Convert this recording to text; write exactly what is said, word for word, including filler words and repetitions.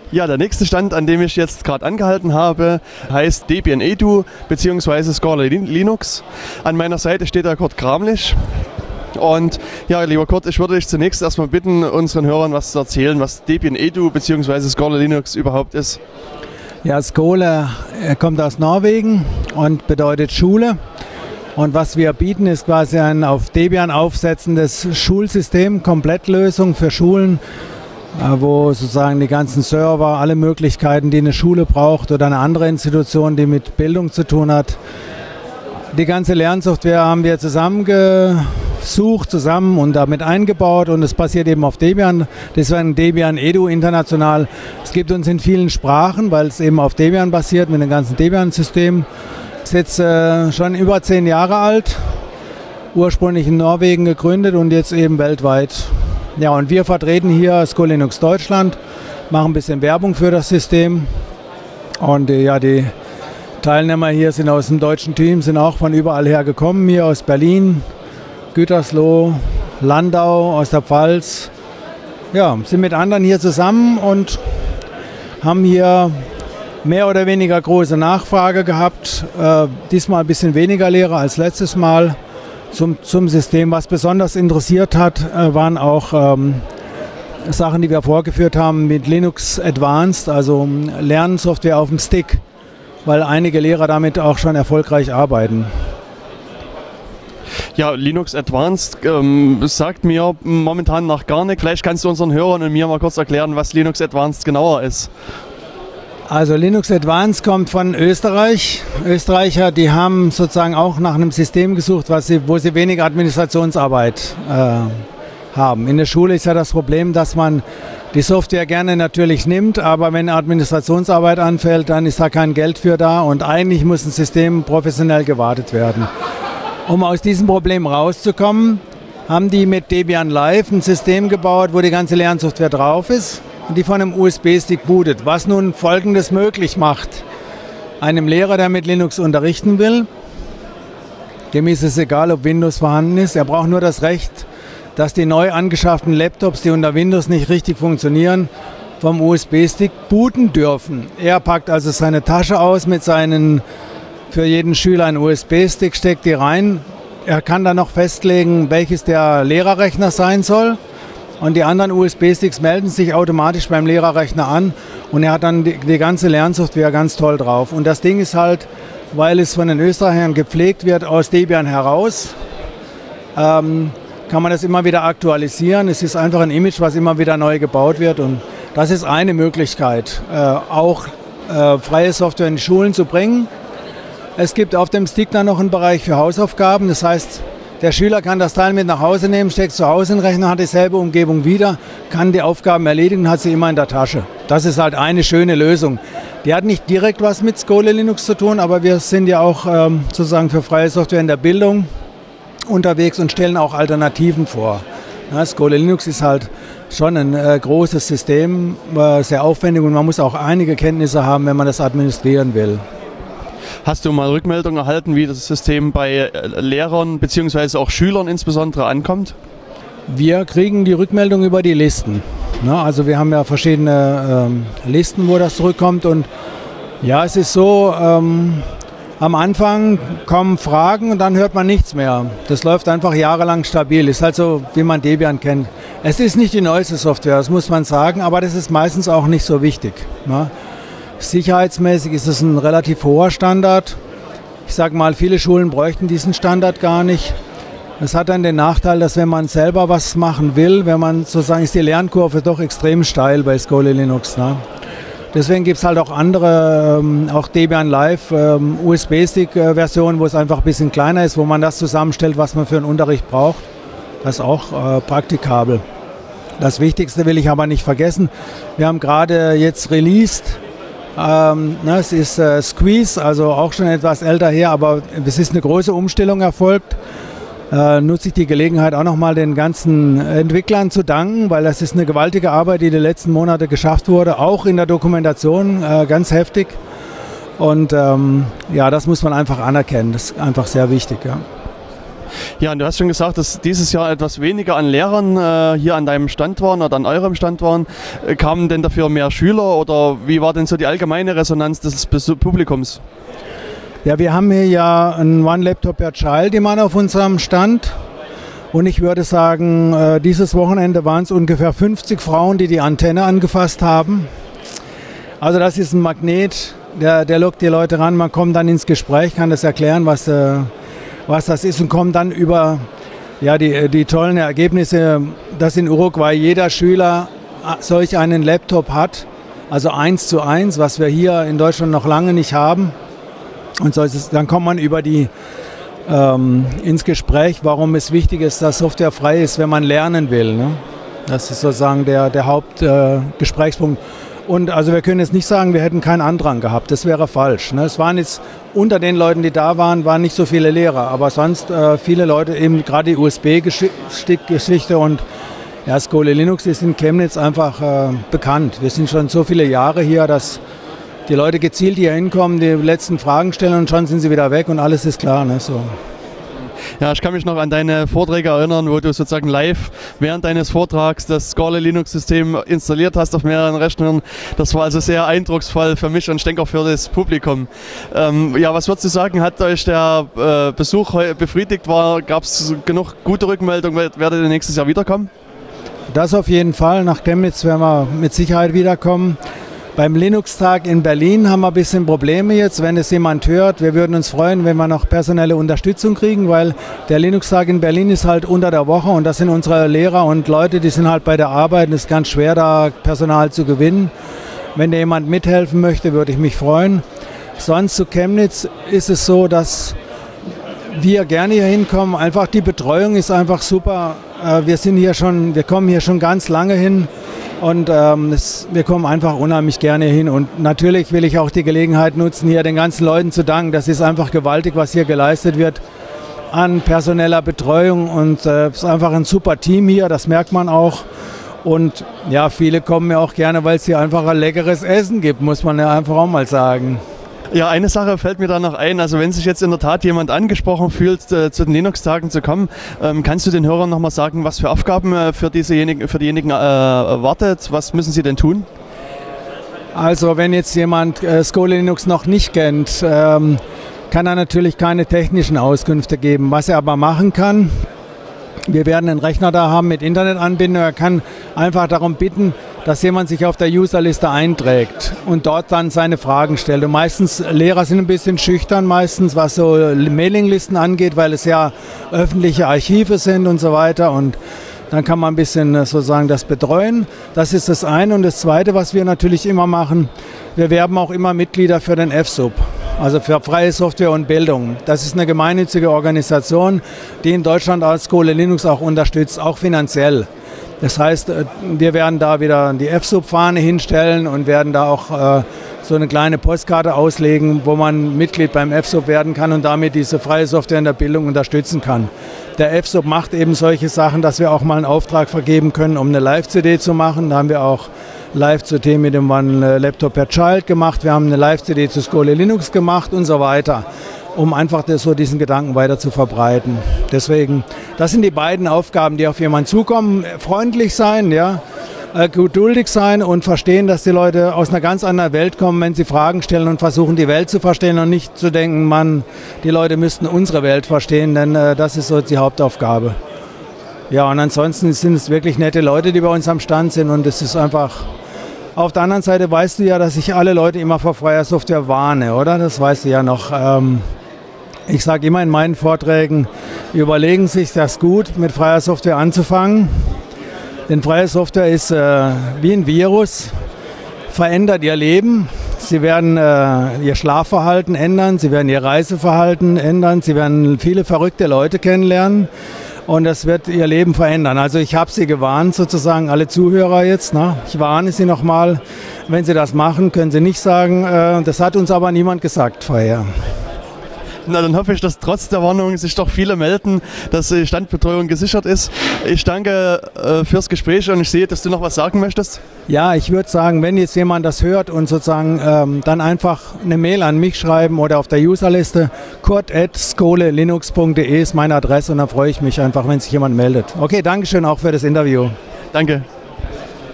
Ja, der nächste Stand, an dem ich jetzt gerade angehalten habe, heißt Debian Edu bzw. Scala Linux. An meiner Seite steht der Kurt Kramlich. Und ja, lieber Kurt, ich würde dich zunächst erstmal bitten, unseren Hörern was zu erzählen, was Debian Edu bzw. Scala Linux überhaupt ist. Ja, Scala kommt aus Norwegen und bedeutet Schule. Und was wir bieten, ist quasi ein auf Debian aufsetzendes Schulsystem, Komplettlösung für Schulen, wo sozusagen die ganzen Server, alle Möglichkeiten, die eine Schule braucht oder eine andere Institution, die mit Bildung zu tun hat. Die ganze Lernsoftware haben wir zusammengesucht, zusammen und damit eingebaut und es basiert eben auf Debian. Deswegen Debian Edu international. Es gibt uns in vielen Sprachen, weil es eben auf Debian basiert mit dem ganzen Debian-System. Es ist jetzt äh, schon über zehn Jahre alt, ursprünglich in Norwegen gegründet und jetzt eben weltweit. Ja, und wir vertreten hier Scala Linux Deutschland, machen ein bisschen Werbung für das System. Und äh, ja, die Teilnehmer hier sind aus dem deutschen Team, sind auch von überall her gekommen, hier aus Berlin, Gütersloh, Landau, aus der Pfalz. Ja, sind mit anderen hier zusammen und haben hier mehr oder weniger große Nachfrage gehabt. Äh, diesmal ein bisschen weniger Lehrer als letztes Mal. Zum, zum System, was besonders interessiert hat, äh, waren auch ähm, Sachen, die wir vorgeführt haben mit Linux Advanced, also ähm, Lernsoftware auf dem Stick, weil einige Lehrer damit auch schon erfolgreich arbeiten. Ja, Linux Advanced ähm, sagt mir momentan noch gar nicht. Vielleicht kannst du unseren Hörern und mir mal kurz erklären, was Linux Advanced genauer ist. Also Linux Advanced kommt von Österreich. Österreicher, die haben sozusagen auch nach einem System gesucht, was sie, wo sie wenig Administrationsarbeit äh, haben. In der Schule ist ja das Problem, dass man die Software gerne natürlich nimmt, aber wenn Administrationsarbeit anfällt, dann ist da kein Geld für da und eigentlich muss ein System professionell gewartet werden. Um aus diesem Problem rauszukommen, haben die mit Debian Live ein System gebaut, wo die ganze Lernsoftware drauf ist. Die von einem U S B-Stick bootet, was nun Folgendes möglich macht. Einem Lehrer, der mit Linux unterrichten will, dem ist es egal, ob Windows vorhanden ist, er braucht nur das Recht, dass die neu angeschafften Laptops, die unter Windows nicht richtig funktionieren, vom U S B-Stick booten dürfen. Er packt also seine Tasche aus mit seinen, für jeden Schüler einen U S B-Stick, steckt die rein. Er kann dann noch festlegen, welches der Lehrerrechner sein soll. Und die anderen U S B-Sticks melden sich automatisch beim Lehrerrechner an und er hat dann die, die ganze Lernsoftware ganz toll drauf. Und das Ding ist halt, weil es von den Österreichern gepflegt wird, aus Debian heraus, ähm, kann man das immer wieder aktualisieren. Es ist einfach ein Image, was immer wieder neu gebaut wird und das ist eine Möglichkeit, äh, auch äh, freie Software in die Schulen zu bringen. Es gibt auf dem Stick dann noch einen Bereich für Hausaufgaben, das heißt, der Schüler kann das Teil mit nach Hause nehmen, steckt zu Hause in den Rechner, hat dieselbe Umgebung wieder, kann die Aufgaben erledigen und hat sie immer in der Tasche. Das ist halt eine schöne Lösung. Die hat nicht direkt was mit Scala Linux zu tun, aber wir sind ja auch ähm, sozusagen für freie Software in der Bildung unterwegs und stellen auch Alternativen vor. Ja, Scala Linux ist halt schon ein äh, großes System, äh, sehr aufwendig und man muss auch einige Kenntnisse haben, wenn man das administrieren will. Hast du mal Rückmeldungen erhalten, wie das System bei Lehrern bzw. auch Schülern insbesondere ankommt? Wir kriegen die Rückmeldung über die Listen. Ja, also wir haben ja verschiedene ähm, Listen, wo das zurückkommt. Und ja, es ist so, ähm, am Anfang kommen Fragen und dann hört man nichts mehr. Das läuft einfach jahrelang stabil. Ist halt so, wie man Debian kennt. Es ist nicht die neueste Software, das muss man sagen, aber das ist meistens auch nicht so wichtig. Ja. Sicherheitsmäßig ist es ein relativ hoher Standard. Ich sage mal, viele Schulen bräuchten diesen Standard gar nicht. Es hat dann den Nachteil, dass wenn man selber was machen will, wenn man sozusagen ist die Lernkurve doch extrem steil bei Scala Linux. Ne? Deswegen gibt es halt auch andere, ähm, auch Debian Live, ähm, U S B-Stick-Versionen, wo es einfach ein bisschen kleiner ist, wo man das zusammenstellt, was man für einen Unterricht braucht. Das ist auch äh, praktikabel. Das Wichtigste will ich aber nicht vergessen. Wir haben gerade jetzt released. Ähm, ne, es ist äh, Squeeze, also auch schon etwas älter her, aber es ist eine große Umstellung erfolgt. Äh, nutze ich die Gelegenheit auch nochmal den ganzen Entwicklern zu danken, weil das ist eine gewaltige Arbeit, die die letzten Monate geschafft wurde, auch in der Dokumentation äh, ganz heftig. Und ähm, ja, das muss man einfach anerkennen, das ist einfach sehr wichtig. Ja. Ja, und du hast schon gesagt, dass dieses Jahr etwas weniger an Lehrern äh, hier an deinem Stand waren oder an eurem Stand waren. Äh, kamen denn dafür mehr Schüler oder wie war denn so die allgemeine Resonanz des Besu- Publikums? Ja, wir haben hier ja ein One Laptop per Child immer auf unserem Stand. Und ich würde sagen, äh, dieses Wochenende waren es ungefähr fünfzig Frauen, die die Antenne angefasst haben. Also das ist ein Magnet, der, der lockt die Leute ran. Man kommt dann ins Gespräch, kann das erklären, was, äh, was das ist und kommt dann über ja, die, die tollen Ergebnisse, dass in Uruguay jeder Schüler solch einen Laptop hat. Also eins zu eins, was wir hier in Deutschland noch lange nicht haben. Und so ist es, dann kommt man über die ähm, ins Gespräch, warum es wichtig ist, dass Software frei ist, wenn man lernen will. Ne? Das ist sozusagen der, der Hauptgesprächspunkt. Äh, Und also wir können jetzt nicht sagen, wir hätten keinen Andrang gehabt. Das wäre falsch. Ne? Es waren jetzt unter den Leuten, die da waren, waren nicht so viele Lehrer. Aber sonst äh, viele Leute, eben gerade die U S B-Geschichte und ja, Skole Linux ist in Chemnitz einfach äh, bekannt. Wir sind schon so viele Jahre hier, dass die Leute gezielt hier hinkommen, die letzten Fragen stellen und schon sind sie wieder weg und alles ist klar. Ne? So. Ja, ich kann mich noch an deine Vorträge erinnern, wo du sozusagen live während deines Vortrags das Skole Linux-System installiert hast auf mehreren Rechnern. Das war also sehr eindrucksvoll für mich und ich denke auch für das Publikum. Ähm, ja, was würdest du sagen, hat euch der äh, Besuch befriedigt? Gab es genug gute Rückmeldungen? Werdet ihr nächstes Jahr wiederkommen? Das auf jeden Fall. Nach Chemnitz werden wir mit Sicherheit wiederkommen. Beim Linux-Tag in Berlin haben wir ein bisschen Probleme jetzt, wenn es jemand hört. Wir würden uns freuen, wenn wir noch personelle Unterstützung kriegen, weil der Linux-Tag in Berlin ist halt unter der Woche und das sind unsere Lehrer und Leute, die sind halt bei der Arbeit. Es ist ganz schwer, da Personal zu gewinnen. Wenn da jemand mithelfen möchte, würde ich mich freuen. Sonst zu Chemnitz ist es so, dass wir gerne hier hinkommen. Einfach die Betreuung ist einfach super. Wir sind hier schon, wir kommen hier schon ganz lange hin. Und ähm, es, wir kommen einfach unheimlich gerne hin. Und natürlich will ich auch die Gelegenheit nutzen, hier den ganzen Leuten zu danken. Das ist einfach gewaltig, was hier geleistet wird an personeller Betreuung. Und äh, es ist einfach ein super Team hier, das merkt man auch. Und ja, viele kommen ja auch gerne, weil es hier einfach ein leckeres Essen gibt, muss man ja einfach auch mal sagen. Ja, eine Sache fällt mir da noch ein. Also wenn sich jetzt in der Tat jemand angesprochen fühlt, äh, zu den Linux-Tagen zu kommen, ähm, kannst du den Hörern noch mal sagen, was für Aufgaben äh, für, diesejenigen, für diejenigen äh, wartet? Was müssen sie denn tun? Also wenn jetzt jemand äh, Skole Linux noch nicht kennt, ähm, kann er natürlich keine technischen Auskünfte geben. Was er aber machen kann, wir werden einen Rechner da haben mit Internetanbindung. Er kann einfach darum bitten, dass jemand sich auf der Userliste einträgt und dort dann seine Fragen stellt. Und meistens, Lehrer sind ein bisschen schüchtern meistens, was so Mailinglisten angeht, weil es ja öffentliche Archive sind und so weiter. Und dann kann man ein bisschen sozusagen das betreuen. Das ist das eine. Und das zweite, was wir natürlich immer machen, wir werben auch immer Mitglieder für den F S U B. Also für freie Software und Bildung. Das ist eine gemeinnützige Organisation, die in Deutschland als Skole Linux auch unterstützt, auch finanziell. Das heißt, wir werden da wieder die F S U B-Fahne hinstellen und werden da auch äh, so eine kleine Postkarte auslegen, wo man Mitglied beim F S U B werden kann und damit diese freie Software in der Bildung unterstützen kann. Der F S U B macht eben solche Sachen, dass wir auch mal einen Auftrag vergeben können, um eine Live-C D zu machen. Da haben wir auch Live-C D mit dem One Laptop per Child gemacht. Wir haben eine Live-C D zu Skole Linux gemacht und so weiter, um einfach das, so diesen Gedanken weiter zu verbreiten. Deswegen, das sind die beiden Aufgaben, die auf jemanden zukommen. Freundlich sein, ja, geduldig sein und verstehen, dass die Leute aus einer ganz anderen Welt kommen, wenn sie Fragen stellen und versuchen, die Welt zu verstehen und nicht zu denken, Mann, die Leute müssten unsere Welt verstehen, denn äh, das ist so die Hauptaufgabe. Ja, und ansonsten sind es wirklich nette Leute, die bei uns am Stand sind und es ist einfach... Auf der anderen Seite weißt du ja, dass ich alle Leute immer vor freier Software warne, oder? Das weißt du ja noch. Ähm, ich sage immer in meinen Vorträgen, überlegen Sie sich das gut, mit freier Software anzufangen. Denn freie Software ist äh, wie ein Virus, verändert Ihr Leben. Sie werden äh, Ihr Schlafverhalten ändern, Sie werden Ihr Reiseverhalten ändern, Sie werden viele verrückte Leute kennenlernen. Und das wird Ihr Leben verändern. Also ich habe Sie gewarnt, sozusagen alle Zuhörer jetzt. Ne? Ich warne Sie nochmal, wenn Sie das machen, können Sie nicht sagen, äh, das hat uns aber niemand gesagt vorher. Na, dann hoffe ich, dass trotz der Warnung sich doch viele melden, dass die Standbetreuung gesichert ist. Ich danke äh, fürs Gespräch und ich sehe, dass du noch was sagen möchtest. Ja, ich würde sagen, wenn jetzt jemand das hört und sozusagen ähm, dann einfach eine Mail an mich schreiben oder auf der Userliste kurt at skolelinux punkt de ist meine Adresse und dann freue ich mich einfach, wenn sich jemand meldet. Okay, Dankeschön auch für das Interview. Danke.